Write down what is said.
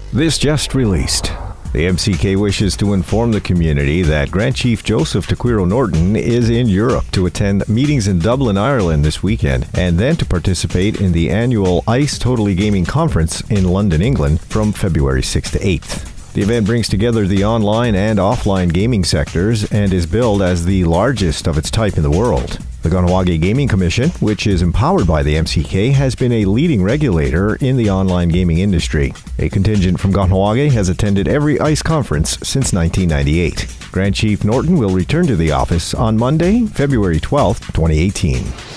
This just released. The MCK wishes to inform the community that Grand Chief Joseph Taquiro Norton is in Europe to attend meetings in Dublin, Ireland this weekend, and then to participate in the annual ICE Totally Gaming Conference in London, England from February 6th to 8th. The event brings together the online and offline gaming sectors and is billed as the largest of its type in the world. The Kahnawake Gaming Commission, which is empowered by the MCK, has been a leading regulator in the online gaming industry. A contingent from Kahnawake has attended every ICE conference since 1998. Grand Chief Norton will return to the office on Monday, February 12th, 2018.